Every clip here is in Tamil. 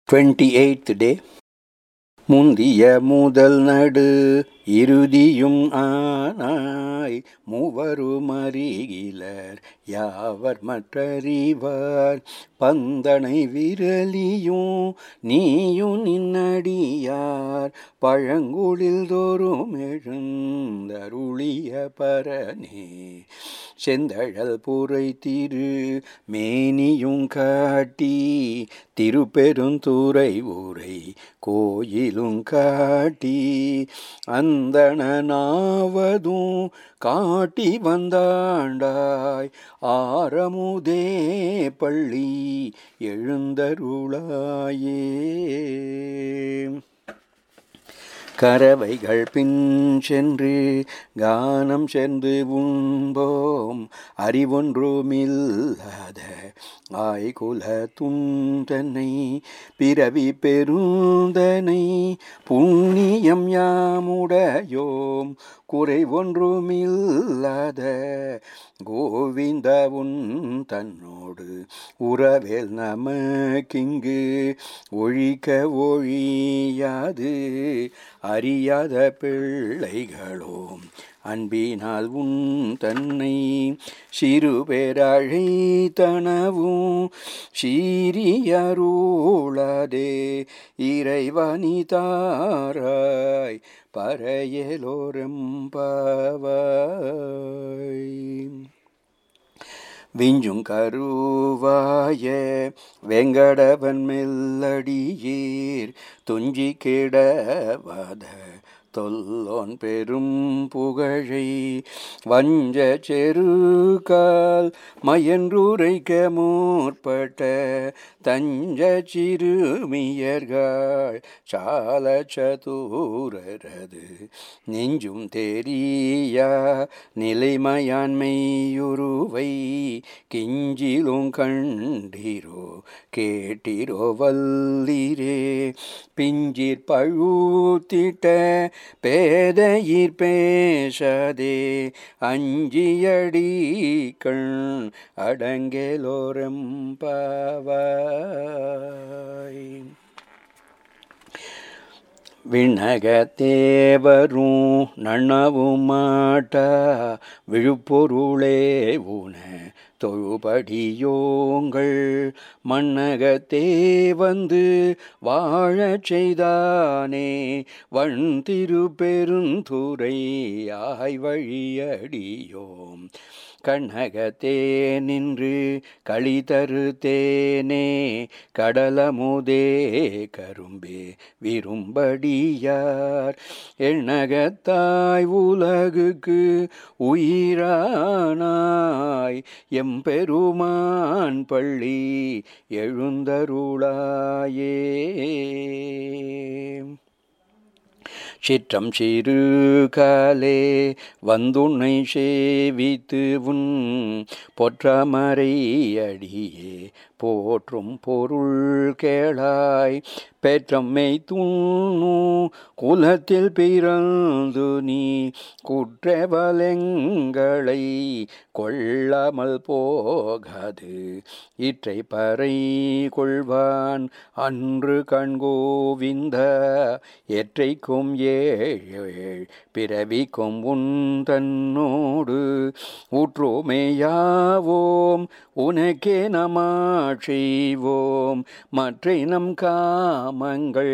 28th day. முந்திய முதல் நடு இறுதியும் ஆனாய் மூவரும் அறிகிலர் யாவர் மற்றறிவார் பந்தனை விரலியும் நீயும் நின்னடியார் பழங்குழில் தோறும் எழுந்தருளிய பரனே செந்தழல் புரை திரு மேனியும் காட்டி திருப்பெருந்துறை ஊரை கோயிலும் காட்டி அந்தணனாவதும் காட்டி வந்தாண்டாய் ஆரமுதே பள்ளி எழுந்தருளாயே. கரவைகள் பின் சென்று கானம் சென்று உண்போம் அறிவொன்றுமில்லாத ஆய்குல துந்தனை பிறவி பெருந்தனை புண்ணியம் யாமுடையோம் குறை ஒன்றுமில்லாத கோவிந்த உன் தன்னோடு உறவேல் நமக்கிங்கு ஒழிக்க ஒழியாது அறியாத பிள்ளைகளோம் அன்பினால் உன் தன்னை சிறுபேரழை தனவும் சீரியருளாதே இறைவனி தாராய் பறையலோரெம்பாவாய். விஞ்சும் கருவாய வெங்கடவன் மெல்லடியீர் துஞ்சி கிடவாத தொல்லோன் பெரும் புகழை வஞ்ச செருகால் மயன்றுரைக்க முற்பட்ட தஞ்ச சிறுமியர்கள் சால சதுரரது நெஞ்சும் தெரியா நிலைமையான்மையுருவை கிஞ்சிலும் கண்டீரோ கேட்டீரோ வல்லீரே பிஞ்சிற் பழுத்திட்ட பேதையிற் பேசதே அஞ்சியடி கண் அடங்கலோரெம்பாவாய். விண்ணகத்தேவரும் நன்னவும் மாட்டா விழுப்பொருளே உன தொழுபடியோங்கள் மண்ணகத்தே வந்து வாழச் செய்தானே வண் திருப்பெருந்துறை ஆய்வழியடியோம் கண்ணகத்தே நின்று களிதரு தேனே கடலமுதே கரும்பே விரும்படியார் எண்ணகத்தாய் உலகுக்கு உயிரானாய் எம்பெருமான் பள்ளி எழுந்தருளாயே. சிற்றம் சிறு காலே வந்துன்னை சேவித்து உன் பொற்றமரை அடியே போற்றும் பொருள் கேளாய் பெற்றம் மெய்த்துண்ணு குலத்தில் பிறந்து நீ குற்றவலங்களை கொள்ளாமல் போகாது இற்றை பறை கொள்வான் அன்று கண்கோவிந்த எற்றைக்கும் ஏழ் பிறவிக்கும் உன் தன்னோடு ஊற்றோமேயாவோம் உனக்கே நமாட்சிவோம் மற்றை நம் காமங்கள்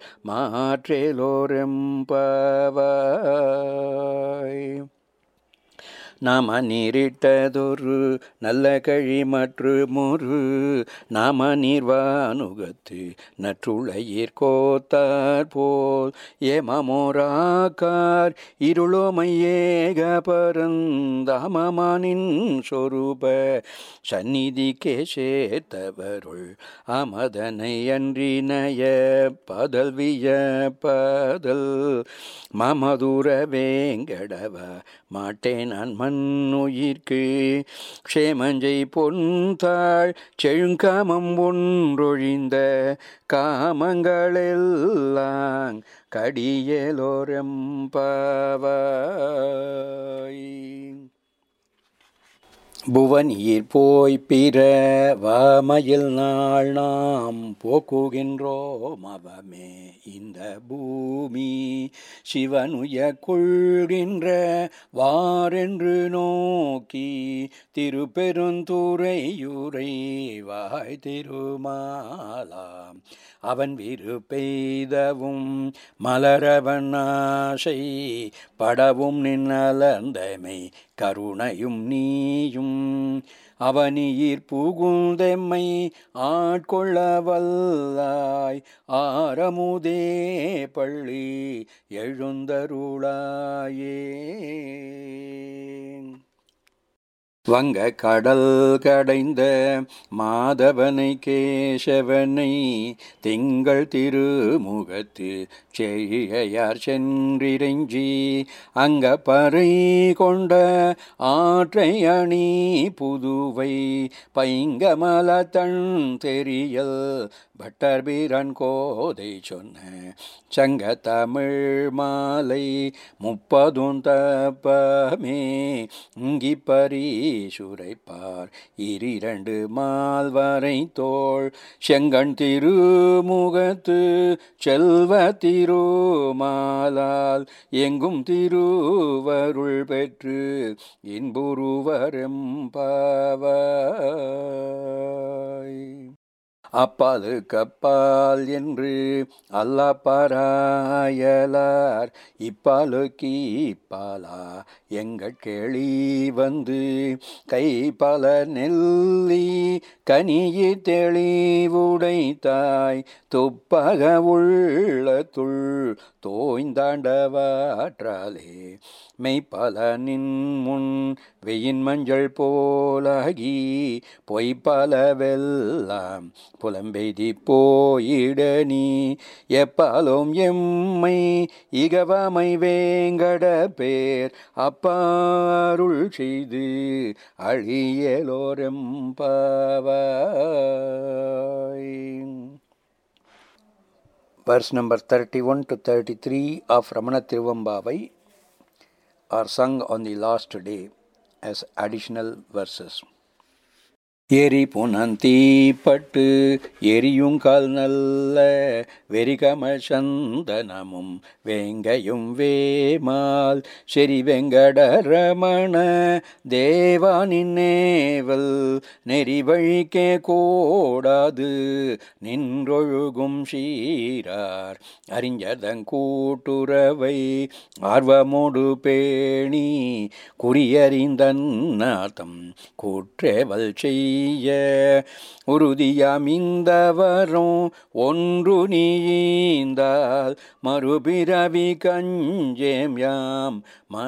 மாற்றேலோரெம்பாவாய். நாம நீரிட்டதொரு நல்ல கழி மற்றுமொரு நாம நீர்வானுகத்து நற்றுளையீர் கோத்தார் போல் ஏமமோராக்கார் இருளோமையேக பரந்தாமனின் சொரூப சந்நிதிக்கே சேர்த்தவருள் அமதனை அன்றினய பதல் விய பதல் மமதுர வேங்கடவ மாட்டேன் நான் மண்ணுயிர்க்கு க்ஷேமஞ்சை பொன்தாள் செழுங்காமம் ஒன்றொழிந்த காமங்களெல்லாம் கடியலோரெம்பாவாய். புவனீர் போய் பிற வாமையில் நாள் நாம் போக்குகின்றோம் அவமே இந்த பூமி சிவனுய கொள்கின்ற வாரென்று நோக்கி திருப்பெருந்துறையுரை வாய் திருமாலாம் அவன் விருப்பெய்தவும் மலரவன் ஆசை படவும் நின்னலந்தமை கருணையும் நீயும் அவனியிற் புகுந்தெம்மை ஆட்கொள்ள வல்லாய் ஆரமுதே பள்ளி எழுந்தருளாயே. வங்க கடல் கடைந்த மாதவனை கேசவனை திங்கள் திருமுகத்து செய்யார் சென்றிரஞ்சி அங்க பறை கொண்ட ஆற்றை அணி புதுவை பைங்கமல தன் தெரியல் பட்டர்பிரன் கோதை சொன்ன சங்க தமிழ் மாலை 30 தப்பமே இங்கி பரீசுரைப்பார் 2 மால்வரை தோள் செங்கண் திருமுகத்து செல்வ திருமாலால் எங்கும் திருவருள் பெற்று இன்புறுவரெம்பாவாய். அப்பாலு கப்பால் என்று அல்ல பாராயலார் இப்பாலு கீப்பாலா எங்கள் கேளி வந்து கை பல நெல்லி கனியி தெளிவுடைத்தாய் துப்பக உள்ளத்துள் தோய்ந்தாண்டவாற்றாலே மெய்ப்பல நின் முன் வெயின் மஞ்சள் போலாகி பொய்ப்பல வெல்லாம் புலம்பெய்தி போயிட நீ எப்பாலும் எம்மை இகவமை வேங்கட பேர் அப்பாருள் செய்து அழியலோரெம்பாவாய். Verse number 31 to 33 of Ramana Tiruvambavai are sung on the last day as additional verses. எரி புனந்தி பட்டு எரியுங்கால் நல்ல வெறிகம சந்தனமும் வேங்கையும் வேமால் செறி வெங்கடரமண தேவானின் நேவல் நெறிவழிக்கே கோடாது நின்றொழுகும் சீரார் அறிஞதங்கூட்டுறவை ஆர்வமோடு பேணி குறியறிந்தன்னார்த்தம் கூற்றேவல் செய்ய உறுதியாமிந்தவரும் ஒன்று நீந்தால் மறுபிறவி கஞ்சேம் யாம்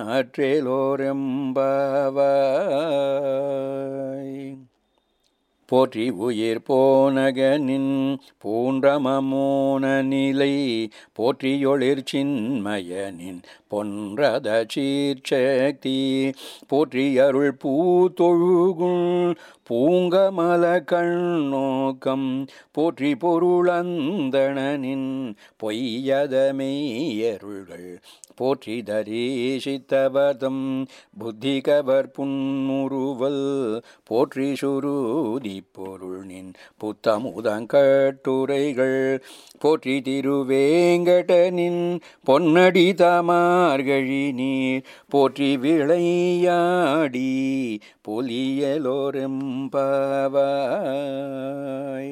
மாற்றேலோரெம்பாவாய். போற்றி உயிர் போனகனின் பூன்றமமோன நிலை போற்றியொளிர் சின்மயனின் பொன்றத சீர்சக்தி போற்றி அருள் பூத்தொழுகுள் பூங்கமல கண்ணோக்கம் போற்றி பொருளந்தணனின் பொய்யத மெய்யருள்கள் போற்றி தரிசித்தவதம் புத்தி கவர் புன்முறுவல் போற்றி சுருதி பொருள் நின் புத்தமுதங்கட்டுரைகள் போற்றி திருவேங்கடனின் பொன்னடி தாமார்கழி நீர் போற்றி விளையாடி பொலியலோரெம்பாவாய்.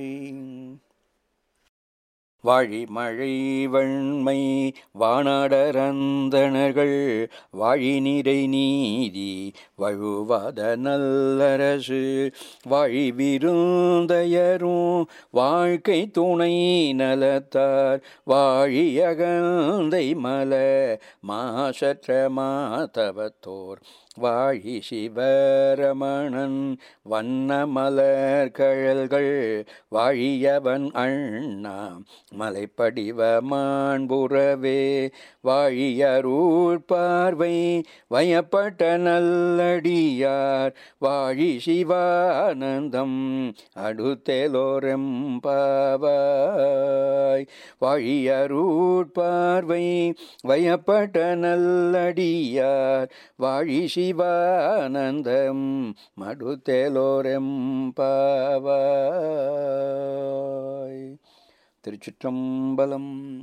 வாழி மழை வண்மை வானாடரந்தனர்கள் வாழி நிறை நீதி வழுவாத நல்லரசு வாழி விருந்தையரும் வாழ்க்கை துணை நலத்தார் வாழி அகந்தை மல மாசற்ற மாதவத்தோர் வாழி சிவரமணன் வண்ண மலர் கழல்கள் வாழியவன் அண்ணா மலைப்படிவ மாண்புறவே வாழியருள் பார்வை வயப்பட்ட நல்லடியார் வாழி சிவானந்தம் அடுத்தேலோரெம்பாவாய். வாழி வாழியருட்பார்வை வயப்பட்ட நல்லடியார் வாழி சிவானந்தம் மடுத்தேலோரெம்பாவாய். திருச்சிற்றம்பலம்.